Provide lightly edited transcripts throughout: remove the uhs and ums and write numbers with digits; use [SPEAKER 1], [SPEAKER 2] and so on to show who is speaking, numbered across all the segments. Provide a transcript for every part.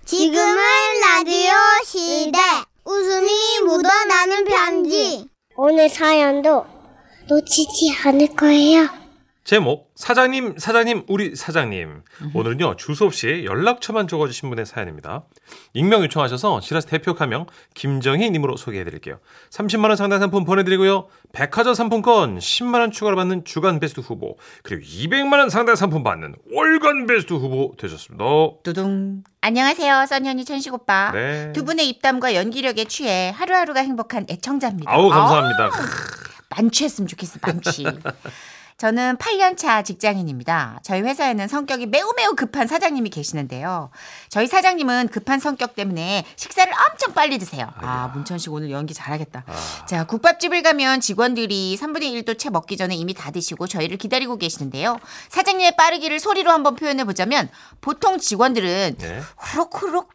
[SPEAKER 1] 지금은 라디오 시대. 웃음이 묻어나는 편지. 오늘 사연도 놓치지 않을 거예요.
[SPEAKER 2] 제목 사장님 우리 사장님. 오늘은요 주소 없이 연락처만 적어주신 분의 사연입니다. 익명 요청하셔서 지라스 대표 가명 김정희님으로 소개해드릴게요. 30만원 상당 상품 보내드리고요. 백화점 상품권 10만원 추가로 받는 주간 베스트 후보, 그리고 200만원 상당 상품 받는 월간 베스트 후보 되셨습니다.
[SPEAKER 3] 두둥. 안녕하세요, 써니언니 천식 오빠.
[SPEAKER 2] 네.
[SPEAKER 3] 두 분의 입담과 연기력에 취해 하루하루가 행복한 애청자입니다.
[SPEAKER 2] 아우 감사합니다.
[SPEAKER 3] 만취했으면 좋겠어, 만취. 저는 8년차 직장인입니다. 저희 회사에는 성격이 매우 급한 사장님이 계시는데요. 저희 사장님은 급한 성격 때문에 식사를 엄청 빨리 드세요. 문천식 오늘 연기 잘하겠다. 자, 국밥집을 가면 직원들이 3분의 1도 채 먹기 전에 이미 다 드시고 저희를 기다리고 계시는데요. 사장님의 빠르기를 소리로 한번 표현해 보자면, 보통 직원들은 후룩후룩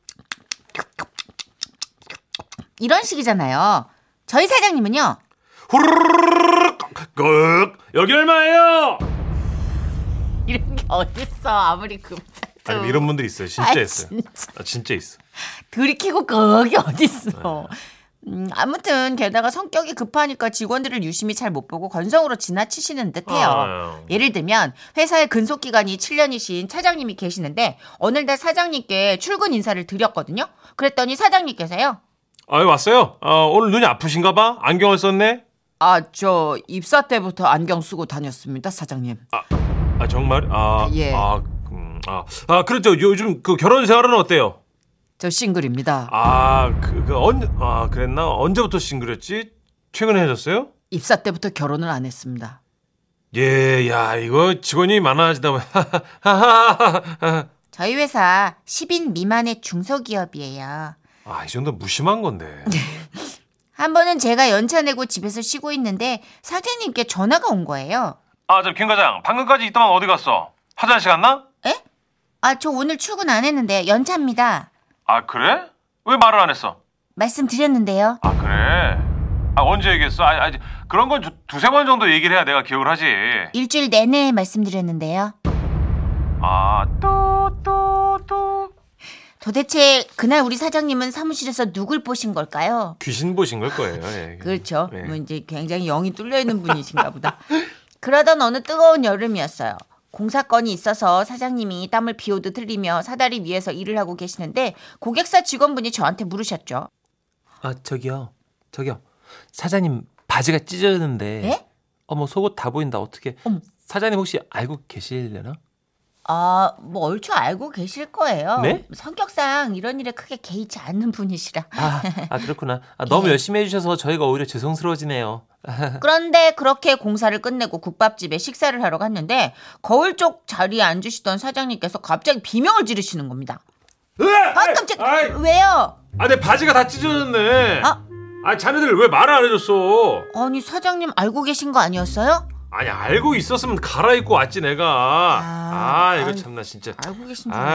[SPEAKER 3] 이런 식이잖아요. 저희 사장님은요,
[SPEAKER 2] 후루룩 꾹. 여기 얼마예요?
[SPEAKER 3] 이런 게 어딨어, 아무리 급해도.
[SPEAKER 2] 아니, 이런 분들 있어요. 진짜 있어요. 진짜 있어.
[SPEAKER 3] 들이키고 거기 어딨어. 아무튼 게다가 성격이 급하니까 직원들을 유심히 잘 못 보고 건성으로 지나치시는 듯해요. 예를 들면 회사의 근속기간이 7년이신 차장님이 계시는데 어느 날 사장님께 출근 인사를 드렸거든요. 그랬더니 사장님께서요,
[SPEAKER 2] 왔어요? 오늘 눈이 아프신가 봐? 안경을 썼네?
[SPEAKER 3] 저 입사 때부터 안경 쓰고 다녔습니다, 사장님.
[SPEAKER 2] 정말?
[SPEAKER 3] 예.
[SPEAKER 2] 그렇죠. 요즘 그 결혼 생활은 어때요?
[SPEAKER 3] 저 싱글입니다.
[SPEAKER 2] 그랬나? 언제부터 싱글했지? 최근에 헤어졌어요?
[SPEAKER 3] 입사 때부터 결혼을 안 했습니다.
[SPEAKER 2] 예, 야, 이거 직원이 많아지다 보면.
[SPEAKER 3] 저희 회사 10인 미만의 중소기업이에요.
[SPEAKER 2] 이 정도 무심한 건데.
[SPEAKER 3] 한 번은 제가 연차 내고 집에서 쉬고 있는데 사장님께 전화가 온 거예요.
[SPEAKER 2] 김 과장, 방금까지 있더만 어디 갔어? 화장실 갔나?
[SPEAKER 3] 에? 저 오늘 출근 안 했는데 연차입니다.
[SPEAKER 2] 그래? 왜 말을 안 했어?
[SPEAKER 3] 말씀드렸는데요.
[SPEAKER 2] 그래? 언제 얘기했어? 그런 건 두세 번 정도 얘기를 해야 내가 기억을 하지.
[SPEAKER 3] 일주일 내내 말씀드렸는데요. 도대체 그날 우리 사장님은 사무실에서 누굴 보신 걸까요?
[SPEAKER 2] 귀신 보신 걸 거예요. 예.
[SPEAKER 3] 그렇죠.
[SPEAKER 2] 네.
[SPEAKER 3] 이제 굉장히 영이 뚫려 있는 분이신가 보다. 그러던 어느 뜨거운 여름이었어요. 공사건이 있어서 사장님이 땀을 비오듯 흘리며 사다리 위에서 일을 하고 계시는데 고객사 직원분이 저한테 물으셨죠.
[SPEAKER 4] 저기요. 사장님 바지가 찢어졌는데.
[SPEAKER 3] 예?
[SPEAKER 4] 어머, 속옷 다 보인다. 어떻게? 사장님 혹시 알고 계시려나?
[SPEAKER 3] 얼추 알고 계실 거예요.
[SPEAKER 4] 네?
[SPEAKER 3] 성격상 이런 일에 크게 개의치 않는 분이시라.
[SPEAKER 4] 그렇구나. 너무 열심히 해주셔서 저희가 오히려 죄송스러워지네요.
[SPEAKER 3] 그런데 그렇게 공사를 끝내고 국밥집에 식사를 하러 갔는데 거울 쪽 자리에 앉으시던 사장님께서 갑자기 비명을 지르시는 겁니다. 깜짝. 왜요?
[SPEAKER 2] 내 바지가 다 찢어졌네. 자네들 왜 말을 안 해줬어?
[SPEAKER 3] 아니, 사장님 알고 계신 거 아니었어요?
[SPEAKER 2] 알고 있었으면 갈아입고 왔지 내가. 이거 참나 진짜.
[SPEAKER 3] 알고 계신 줄.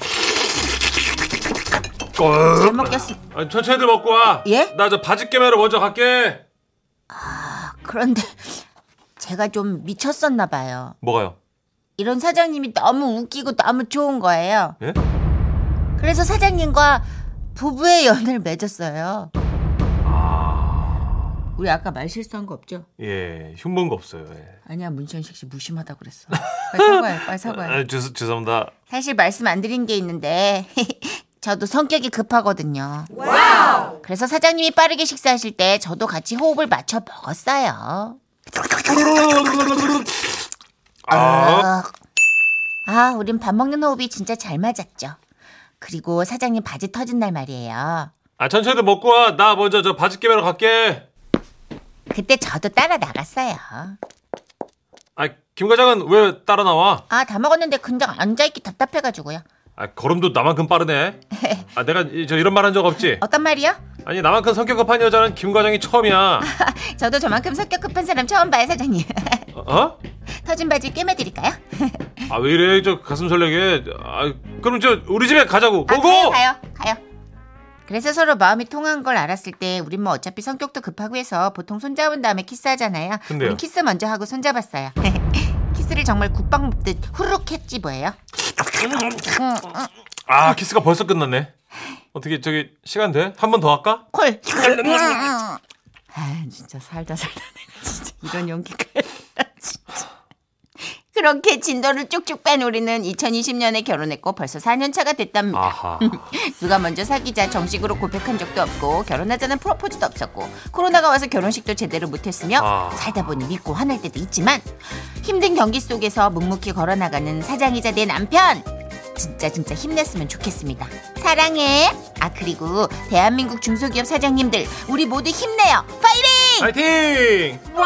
[SPEAKER 2] 잘
[SPEAKER 3] 먹겠습니다.
[SPEAKER 2] 천천히들 먹고 와.
[SPEAKER 3] 예?
[SPEAKER 2] 나 저 바지 깨매러 먼저 갈게.
[SPEAKER 3] 그런데 제가 좀 미쳤었나 봐요.
[SPEAKER 2] 뭐가요?
[SPEAKER 3] 이런 사장님이 너무 웃기고 너무 좋은 거예요.
[SPEAKER 2] 예?
[SPEAKER 3] 그래서 사장님과 부부의 연을 맺었어요. 우리 아까 말 실수한 거 없죠?
[SPEAKER 2] 예, 흉본 거 없어요. 예.
[SPEAKER 3] 아니야, 문천식 씨 무심하다고 그랬어. 빨리 사과해.
[SPEAKER 2] 죄송합니다.
[SPEAKER 3] 사실 말씀 안 드린 게 있는데 저도 성격이 급하거든요. 와우! 그래서 사장님이 빠르게 식사하실 때 저도 같이 호흡을 맞춰 먹었어요. 우린 밥 먹는 호흡이 진짜 잘 맞았죠. 그리고 사장님 바지 터진 날 말이에요.
[SPEAKER 2] 천천히들 먹고 와. 나 먼저 저 바지 깨매러 갈게.
[SPEAKER 3] 그때 저도 따라 나갔어요.
[SPEAKER 2] 김 과장은 왜 따라 나와?
[SPEAKER 3] 다 먹었는데 그냥 앉아있기 답답해가지고요.
[SPEAKER 2] 걸음도 나만큼 빠르네. 내가 이런 말 한 적 없지?
[SPEAKER 3] 어떤 말이요?
[SPEAKER 2] 나만큼 성격 급한 여자는 김 과장이 처음이야.
[SPEAKER 3] 저도 저만큼 성격 급한 사람 처음 봐요, 사장님. 터진 바지 꿰매드릴까요?
[SPEAKER 2] 왜 이래, 저 가슴 설레게. 그럼 우리 집에 가자고. 고고!
[SPEAKER 3] 가요. 그래서 서로 마음이 통한 걸 알았을 때 우린 뭐 어차피 성격도 급하고 해서 보통 손잡은 다음에 키스하잖아요.
[SPEAKER 2] 근데요?
[SPEAKER 3] 우린 키스 먼저 하고 손잡았어요. 키스를 정말 국밥 먹듯 후루룩 했지 뭐예요.
[SPEAKER 2] 키스가 벌써 끝났네. 어떻게 저기 시간 돼? 한 번 더 할까?
[SPEAKER 3] 콜. 아 진짜 살다 내가 진짜 이런 연기까지 진짜. 그렇게 진도를 쭉쭉 뺀 우리는 2020년에 결혼했고 벌써 4년 차가 됐답니다.
[SPEAKER 2] 아하.
[SPEAKER 3] 누가 먼저 사귀자 정식으로 고백한 적도 없고 결혼하자는 프로포즈도 없었고 코로나가 와서 결혼식도 제대로 못했으며 살다 보니 믿고 화날 때도 있지만 힘든 경기 속에서 묵묵히 걸어나가는 사장이자 내 남편 진짜 힘냈으면 좋겠습니다. 사랑해. 아 그리고 대한민국 중소기업 사장님들 우리 모두 힘내요. 파이팅!
[SPEAKER 2] 파이팅!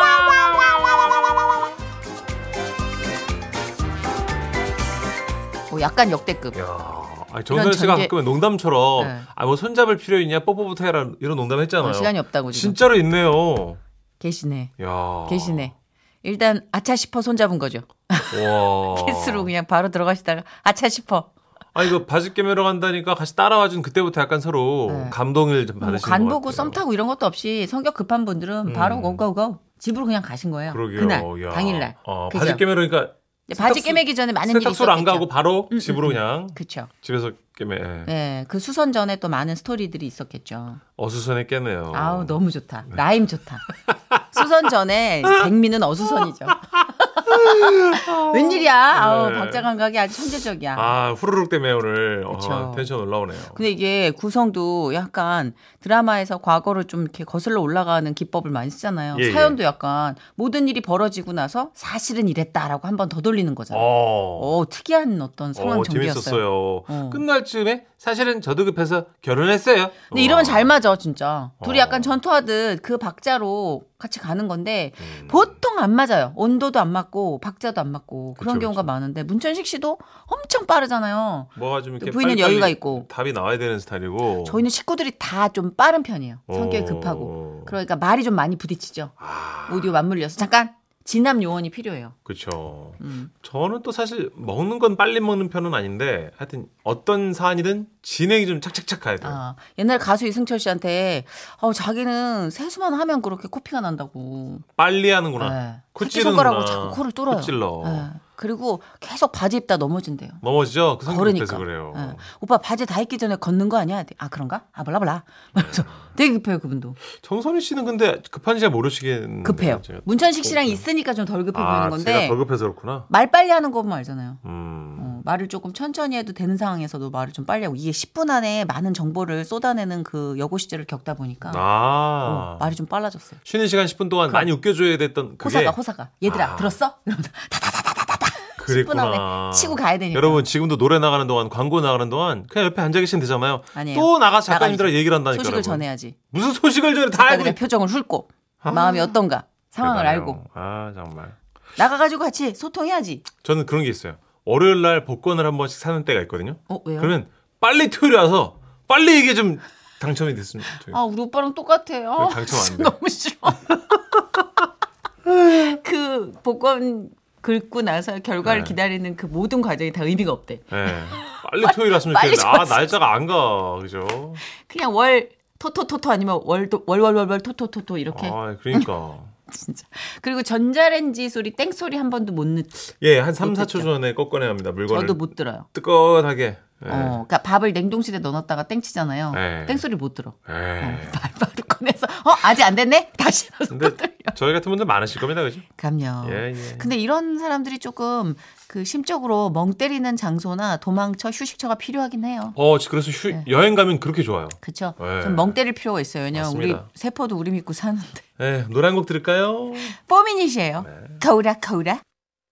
[SPEAKER 3] 약간 역대급.
[SPEAKER 2] 정선 씨가
[SPEAKER 3] 전개-
[SPEAKER 2] 가끔 농담처럼
[SPEAKER 3] 네.
[SPEAKER 2] 뭐 손잡을 필요 있냐 뽀뽀부터 해라 이런 농담 했잖아요.
[SPEAKER 3] 시간이 없다고 지금.
[SPEAKER 2] 진짜로 있네요.
[SPEAKER 3] 계시네.
[SPEAKER 2] 야.
[SPEAKER 3] 계시네. 일단 아차 싶어 손잡은 거죠.
[SPEAKER 2] 와.
[SPEAKER 3] 키스로 그냥 바로 들어가시다가 아차 싶어.
[SPEAKER 2] 이거 바지 깨매러 간다니까 같이 따라와준 그때부터 약간 서로
[SPEAKER 3] 네.
[SPEAKER 2] 감동을 좀 받으시는
[SPEAKER 3] 간
[SPEAKER 2] 것
[SPEAKER 3] 보고
[SPEAKER 2] 같아요.
[SPEAKER 3] 썸 타고 이런 것도 없이 성격 급한 분들은 바로 고고고 집으로 그냥 가신 거예요.
[SPEAKER 2] 그러게요.
[SPEAKER 3] 그날
[SPEAKER 2] 야.
[SPEAKER 3] 당일날. 그죠?
[SPEAKER 2] 바지 깨매러 그러니까
[SPEAKER 3] 바지 깨매기 전에 많은 일이
[SPEAKER 2] 세탁소를 안
[SPEAKER 3] 있었겠죠.
[SPEAKER 2] 가고 바로 집으로 그냥
[SPEAKER 3] 그렇죠.
[SPEAKER 2] 집에서 깨매.
[SPEAKER 3] 네, 그 수선 전에 또 많은 스토리들이 있었겠죠.
[SPEAKER 2] 어수선에 깨매요.
[SPEAKER 3] 아우 너무 좋다. 라임 좋다. 수선 전에 백미는 어수선이죠. 웬일이야? 아우
[SPEAKER 2] 네.
[SPEAKER 3] 박자 감각이 아주 천재적이야.
[SPEAKER 2] 후루룩 때문에 오늘
[SPEAKER 3] 그쵸.
[SPEAKER 2] 텐션 올라오네요.
[SPEAKER 3] 근데 이게 구성도 약간 드라마에서 과거를 좀 이렇게 거슬러 올라가는 기법을 많이 쓰잖아요.
[SPEAKER 2] 예,
[SPEAKER 3] 사연도 약간 모든 일이 벌어지고 나서 사실은 이랬다라고 한 번 더 돌리는 거잖아요. 특이한 어떤 상황 전개였어요.
[SPEAKER 2] 재밌었어요. 끝날 즈음에 사실은 저도 급해서 결혼했어요.
[SPEAKER 3] 근데 이러면 잘 맞아 진짜. 둘이
[SPEAKER 2] 어.
[SPEAKER 3] 약간 전투하듯 그 박자로 같이 가는 건데 보통 안 맞아요. 온도도 안 맞고 박자도 안 맞고 그런
[SPEAKER 2] 그쵸,
[SPEAKER 3] 경우가
[SPEAKER 2] 그쵸.
[SPEAKER 3] 많은데 문천식 씨도 엄청 빠르잖아요.
[SPEAKER 2] 뭐가 좀 이렇게
[SPEAKER 3] 부인은
[SPEAKER 2] 빨리빨리
[SPEAKER 3] 여유가 있고.
[SPEAKER 2] 답이 나와야 되는 스타일이고.
[SPEAKER 3] 저희는 식구들이 다 좀 빠른 편이에요. 성격이 급하고. 그러니까 말이 좀 많이 부딪히죠. 오디오 맞물려서 잠깐 진압 요원이 필요해요.
[SPEAKER 2] 그렇죠. 저는 또 사실 먹는 건 빨리 먹는 편은 아닌데 하여튼 어떤 사안이든 진행이 좀 착착착 가야 돼요.
[SPEAKER 3] 옛날 가수 이승철 씨한테 자기는 세수만 하면 그렇게 코피가 난다고.
[SPEAKER 2] 빨리 하는구나.
[SPEAKER 3] 네.
[SPEAKER 2] 코
[SPEAKER 3] 새끼손가락으로
[SPEAKER 2] 찌르는구나.
[SPEAKER 3] 자꾸 코를 뚫어요.
[SPEAKER 2] 코 찔러.
[SPEAKER 3] 네. 그리고 계속 바지 입다 넘어진대요.
[SPEAKER 2] 넘어지죠? 그 성격
[SPEAKER 3] 걸으니까.
[SPEAKER 2] 급해서 그래요.
[SPEAKER 3] 네. 오빠 바지 다 입기 전에 걷는 거 아니야? 그런가? 몰라. 그래서 되게 급해요 그분도.
[SPEAKER 2] 정선희 씨는 근데 급한지 잘 모르시겠는데.
[SPEAKER 3] 급해요.
[SPEAKER 2] 제가
[SPEAKER 3] 문천식 씨랑 있으니까 좀 덜 급해 보이는 건데.
[SPEAKER 2] 제가 더 급해서 그렇구나.
[SPEAKER 3] 말 빨리 하는 거 보면 알잖아요.
[SPEAKER 2] 음.
[SPEAKER 3] 말을 조금 천천히 해도 되는 상황에서도 말을 좀 빨리 하고 이게 10분 안에 많은 정보를 쏟아내는 그 여고 시절을 겪다 보니까 말이 좀 빨라졌어요.
[SPEAKER 2] 쉬는 시간 10분 동안 많이 웃겨줘야 됐던 그게.
[SPEAKER 3] 호사가. 얘들아 들었어? 이러면서
[SPEAKER 2] 그랬구나.
[SPEAKER 3] 10분 안에 치고 가야 되니까.
[SPEAKER 2] 여러분 지금도 노래 나가는 동안 광고 나가는 동안 그냥 옆에 앉아 계시면 되잖아요.
[SPEAKER 3] 아니에요.
[SPEAKER 2] 또 나가서 작가님들랑
[SPEAKER 3] 나가야지.
[SPEAKER 2] 얘기를 한다니까.
[SPEAKER 3] 소식을
[SPEAKER 2] 여러분.
[SPEAKER 3] 전해야지.
[SPEAKER 2] 무슨 소식을 전해 다 알고.
[SPEAKER 3] 작가들의 표정을 훑고 마음이 어떤가 상황을
[SPEAKER 2] 대단해요.
[SPEAKER 3] 알고
[SPEAKER 2] 정말.
[SPEAKER 3] 나가가지고 같이 소통해야지.
[SPEAKER 2] 저는 그런 게 있어요. 월요일 날 복권을 한 번씩 사는 때가 있거든요.
[SPEAKER 3] 왜요?
[SPEAKER 2] 그러면 빨리 토요일에 와서 빨리 이게 좀 당첨이 됐습니다.
[SPEAKER 3] 우리 오빠랑 똑같아요.
[SPEAKER 2] 당첨 안 돼.
[SPEAKER 3] 너무 싫어. 그 복권 긁고 나서 결과를 기다리는 그 모든 과정이 다 의미가 없대.
[SPEAKER 2] 네. 빨리 토요일 왔으면
[SPEAKER 3] 빨리
[SPEAKER 2] 좋겠는데 날짜가 안 가. 그죠?
[SPEAKER 3] 그냥 월 토토토토 아니면 월월월월 토토토토 이렇게.
[SPEAKER 2] 그러니까.
[SPEAKER 3] 진짜. 그리고 전자레인지 소리 땡 소리 한 번도 못
[SPEAKER 2] 예, 한 3, 4초
[SPEAKER 3] 못했죠.
[SPEAKER 2] 전에 꺾어내야 합니다. 물건을.
[SPEAKER 3] 저도 못 들어요.
[SPEAKER 2] 뜨끈하게. 예.
[SPEAKER 3] 그러니까 밥을 냉동실에 넣어놨다가 땡치잖아요.
[SPEAKER 2] 네.
[SPEAKER 3] 땡 소리 못 들어.
[SPEAKER 2] 예.
[SPEAKER 3] 바로 꺼내서 아직 안 됐네? 다시 넣어서
[SPEAKER 2] 근데
[SPEAKER 3] 또 들려.
[SPEAKER 2] 저희 같은 분들 많으실 겁니다. 그죠?
[SPEAKER 3] 그럼요.
[SPEAKER 2] 예.
[SPEAKER 3] 근데 이런 사람들이 조금 그 심적으로 멍 때리는 장소나 도망쳐 휴식처가 필요하긴 해요.
[SPEAKER 2] 그래서 여행 가면 그렇게 좋아요.
[SPEAKER 3] 그렇죠.
[SPEAKER 2] 네.
[SPEAKER 3] 좀 멍 때릴 필요가 있어요. 왜냐면 우리
[SPEAKER 2] 맞습니다.
[SPEAKER 3] 세포도 우리 믿고 사는데.
[SPEAKER 2] 네, 노래 한 곡 들을까요?
[SPEAKER 3] 뽀미닛이에요. 거울아 거울아.